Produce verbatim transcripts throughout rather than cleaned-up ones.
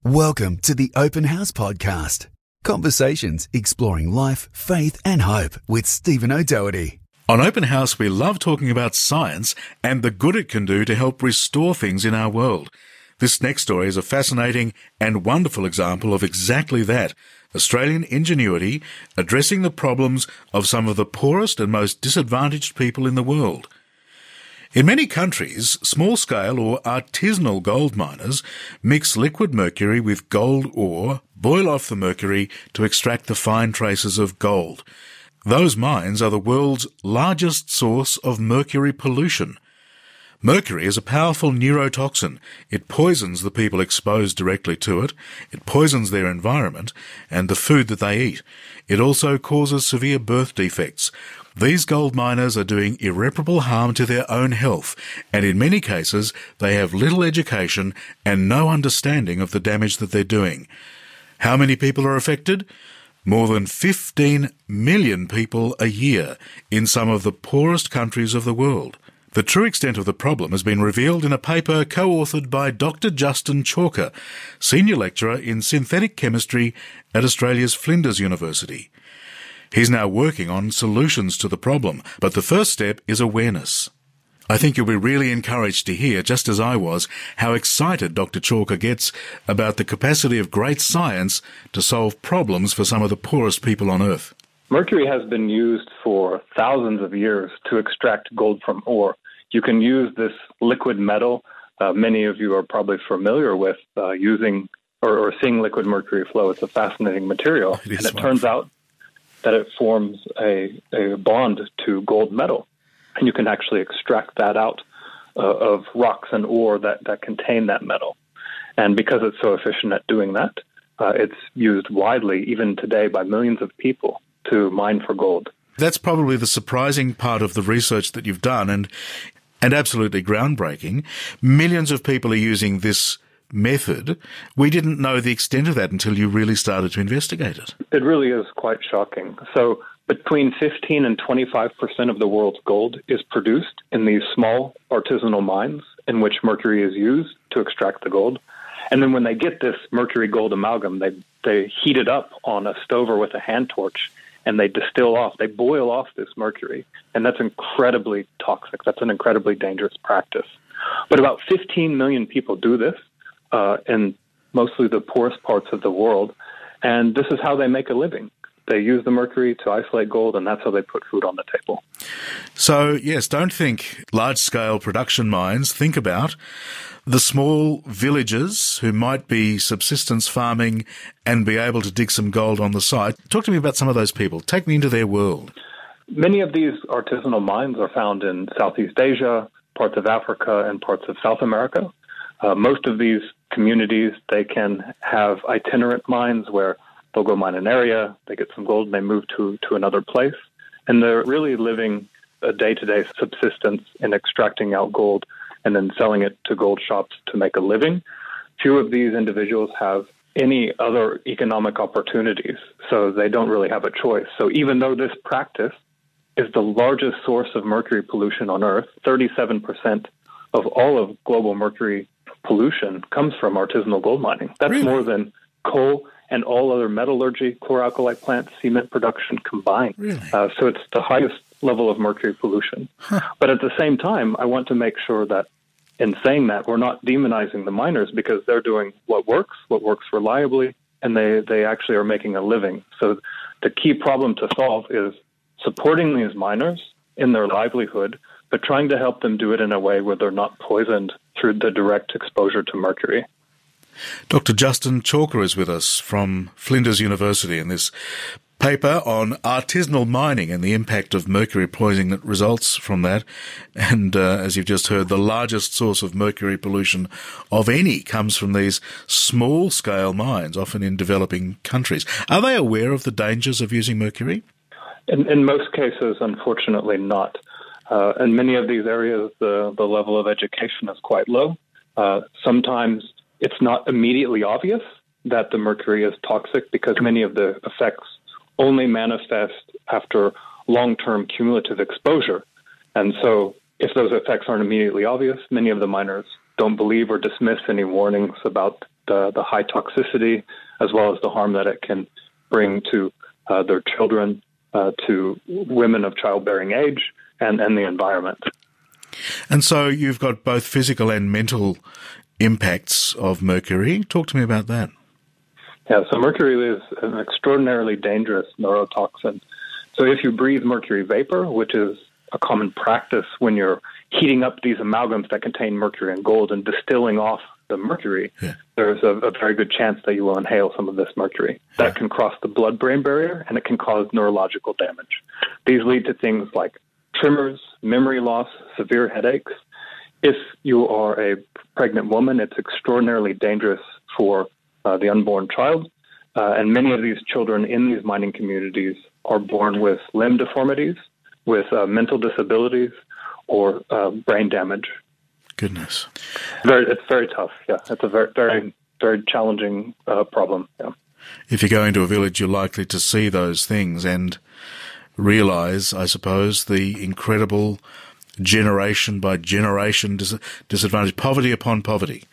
Welcome to the Open House Podcast. Conversations exploring life, faith and hope with Stephen O'Doherty. On Open House, we love talking about science and the good it can do to help restore things in our world. This next story is a fascinating and wonderful example of exactly that. Australian ingenuity addressing the problems of some of the poorest and most disadvantaged people in the world. In many countries, small-scale or artisanal gold miners mix liquid mercury with gold ore, boil off the mercury to extract the fine traces of gold. Those mines are the world's largest source of mercury pollution. Mercury is a powerful neurotoxin. It poisons the people exposed directly to it. It poisons their environment and the food that they eat. It also causes severe birth defects. These gold miners are doing irreparable harm to their own health, and in many cases they have little education and no understanding of the damage that they're doing. How many people are affected? More than fifteen million people a year in some of the poorest countries of the world. The true extent of the problem has been revealed in a paper co-authored by Doctor Justin Chalker, Senior Lecturer in Synthetic Chemistry at Australia's Flinders University. He's now working on solutions to the problem, but the first step is awareness. I think you'll be really encouraged to hear, just as I was, how excited Doctor Chalker gets about the capacity of great science to solve problems for some of the poorest people on Earth. Mercury has been used for thousands of years to extract gold from ore. You can use this liquid metal, uh, many of you are probably familiar with uh, using or, or seeing liquid mercury flow. It's a fascinating material, it and it turns out that it forms a, a bond to gold metal. And you can actually extract that out uh, of rocks and ore that, that contain that metal. And because it's so efficient at doing that, uh, it's used widely, even today, by millions of people to mine for gold. That's probably the surprising part of the research that you've done, and and absolutely groundbreaking. Millions of people are using this method. We didn't know the extent of that until you really started to investigate it. It really is quite shocking. So between fifteen and twenty-five percent of the world's gold is produced in these small artisanal mines in which mercury is used to extract the gold. And then when they get this mercury gold amalgam, they, they heat it up on a stover with a hand torch, and they distill off, they boil off this mercury. And that's incredibly toxic. That's an incredibly dangerous practice. But about fifteen million people do this uh, in mostly the poorest parts of the world. And this is how they make a living. They use the mercury to isolate gold, and that's how they put food on the table. So, yes, don't think large-scale production mines. Think about the small villages who might be subsistence farming and be able to dig some gold on the side. Talk to me about some of those people. Take me into their world. Many of these artisanal mines are found in Southeast Asia, parts of Africa, and parts of South America. Uh, most of these communities, they can have itinerant mines where they'll go mine an area, they get some gold, and they move to, to another place. And they're really living a day-to-day subsistence in extracting out gold and then selling it to gold shops to make a living. Few of these individuals have any other economic opportunities, so they don't really have a choice. So even though this practice is the largest source of mercury pollution on Earth, thirty-seven percent of all of global mercury pollution comes from artisanal gold mining. That's Really? more than coal and all other metallurgy, chlor-alkali plants, cement production combined. Really? Uh, so it's the highest level of mercury pollution. Huh. But at the same time, I want to make sure that in saying that, we're not demonizing the miners because they're doing what works, what works reliably, and they, they actually are making a living. So the key problem to solve is supporting these miners in their livelihood, but trying to help them do it in a way where they're not poisoned through the direct exposure to mercury. Doctor Justin Chalker is with us from Flinders University in this paper on artisanal mining and the impact of mercury poisoning that results from that. And uh, as you've just heard, the largest source of mercury pollution of any comes from these small-scale mines, often in developing countries. Are they aware of the dangers of using mercury? In, in most cases, unfortunately not. Uh, in many of these areas, the, the level of education is quite low. Uh, sometimes it's not immediately obvious that the mercury is toxic because many of the effects only manifest after long-term cumulative exposure. And so if those effects aren't immediately obvious, many of the miners don't believe or dismiss any warnings about the, the high toxicity, as well as the harm that it can bring to uh, their children, uh, to women of childbearing age, and, and the environment. And so you've got both physical and mental impacts of mercury. Talk to me about that. Yeah, so mercury is an extraordinarily dangerous neurotoxin. So if you breathe mercury vapor, which is a common practice when you're heating up these amalgams that contain mercury and gold and distilling off the mercury, yeah. there's a, a very good chance that you will inhale some of this mercury. That yeah. can cross the blood-brain barrier, and it can cause neurological damage. These lead to things like tremors, memory loss, severe headaches. If you are a pregnant woman, it's extraordinarily dangerous for uh, the unborn child. Uh, and many of these children in these mining communities are born with limb deformities, with uh, mental disabilities, or uh, brain damage. Goodness. Very, it's very tough, yeah. It's a very, very, very challenging uh, problem, yeah. If you go into a village, you're likely to see those things and realize, I suppose, the incredible generation by generation dis- disadvantage, poverty upon poverty.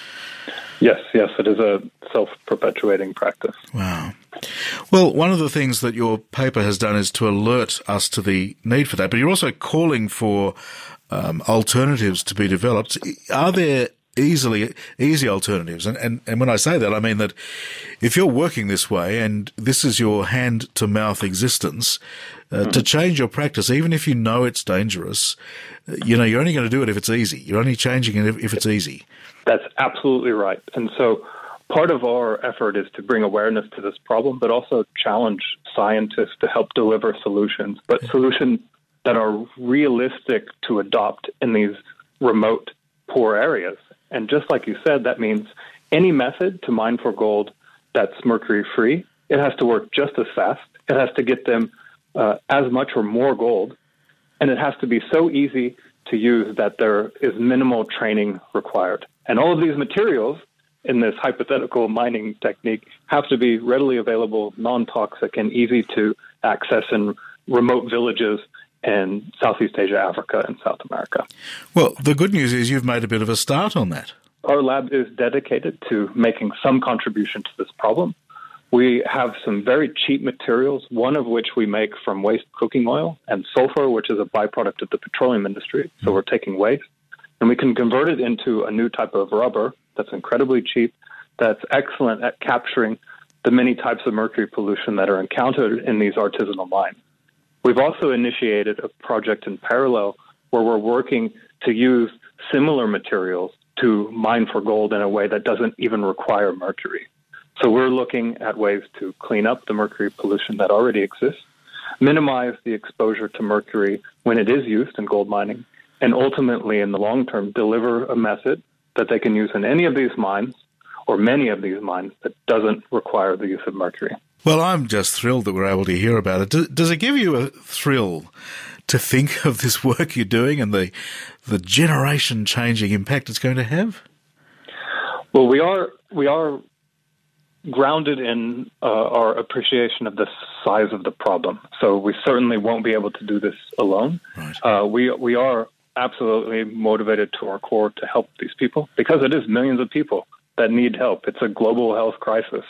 Yes, yes, it is a self-perpetuating practice. Wow. Well, one of the things that your paper has done is to alert us to the need for that, but you're also calling for um, alternatives to be developed. Are there easily easy alternatives? And, and, and when I say that, I mean that if you're working this way and this is your hand-to-mouth existence, uh, mm-hmm. to change your practice, even if you know it's dangerous, you know, you're only going to do it if it's easy. You're only changing it if, if it's easy. That's absolutely right. And so part of our effort is to bring awareness to this problem, but also challenge scientists to help deliver solutions, but solutions that are realistic to adopt in these remote, poor areas. And just like you said, that means any method to mine for gold that's mercury-free, it has to work just as fast. It has to get them uh, as much or more gold, and it has to be so easy to use that there is minimal training required. And all of these materials in this hypothetical mining technique have to be readily available, non-toxic, and easy to access in remote villages in Southeast Asia, Africa, and South America. Well, the good news is you've made a bit of a start on that. Our lab is dedicated to making some contribution to this problem. We have some very cheap materials, one of which we make from waste cooking oil and sulfur, which is a byproduct of the petroleum industry. So we're taking waste, and we can convert it into a new type of rubber that's incredibly cheap, that's excellent at capturing the many types of mercury pollution that are encountered in these artisanal mines. We've also initiated a project in parallel where we're working to use similar materials to mine for gold in a way that doesn't even require mercury. So we're looking at ways to clean up the mercury pollution that already exists, minimize the exposure to mercury when it is used in gold mining, and ultimately, in the long term, deliver a method that they can use in any of these mines or many of these mines that doesn't require the use of mercury. Well, I'm just thrilled that we're able to hear about it. Does it give you a thrill to think of this work you're doing and the the generation-changing impact it's going to have? Well, we are we are grounded in uh, our appreciation of the size of the problem. So we certainly won't be able to do this alone. Right. Uh, we we are absolutely motivated to our core to help these people because it is millions of people that need help. It's a global health crisis.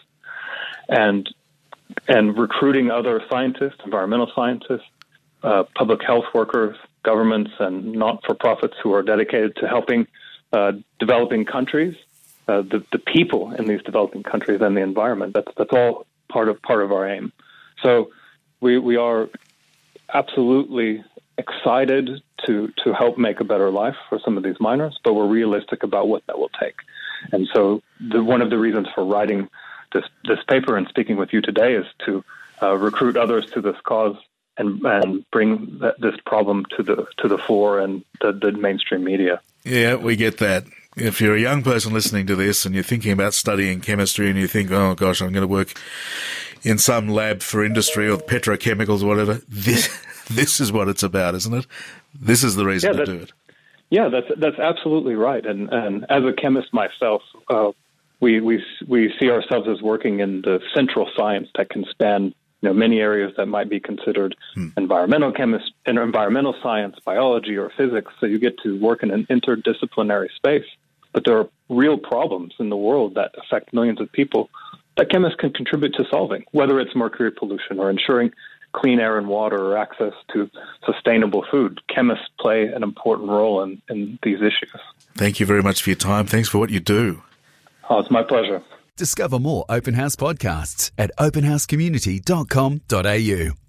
And and recruiting other scientists, environmental scientists, uh, public health workers, governments, and not-for-profits who are dedicated to helping uh, developing countries, uh, the, the people in these developing countries and the environment. That's that's all part of part of our aim. So we we are absolutely excited to to help make a better life for some of these miners, but we're realistic about what that will take. And so the, one of the reasons for writing this this paper and speaking with you today is to uh, recruit others to this cause and and bring that, this problem to the to the fore and the, the mainstream media. Yeah, we get that. If you're a young person listening to this and you're thinking about studying chemistry and you think, oh gosh, I'm going to work in some lab for industry or petrochemicals or whatever, this this is what it's about, isn't it? This is the reason yeah, to do it. Yeah, that's that's absolutely right. And and as a chemist myself, uh, we we we see ourselves as working in the central science that can span you know many areas that might be considered hmm. environmental chemist, environmental science, biology, or physics. So you get to work in an interdisciplinary space. But there are real problems in the world that affect millions of people that chemists can contribute to solving, whether it's mercury pollution or ensuring clean air and water or access to sustainable food. Chemists play an important role in, in these issues. Thank you very much for your time. Thanks for what you do. Oh, it's my pleasure. Discover more Open House podcasts at open house community dot com dot a u.